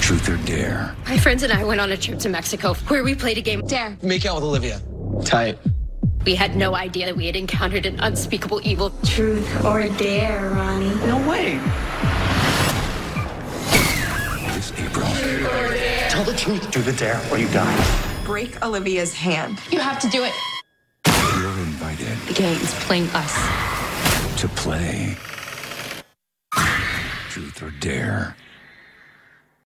Truth or Dare. My friends and I went on a trip to Mexico where we played a game. Dare. Make out with Olivia. Tight. We had no idea that we had encountered an unspeakable evil. Truth or Dare, Ronnie. No way. This April. Tell the truth. Do the dare or you die. Break Olivia's hand. You have to do it. You're invited The game is playing us. to play Truth or Dare.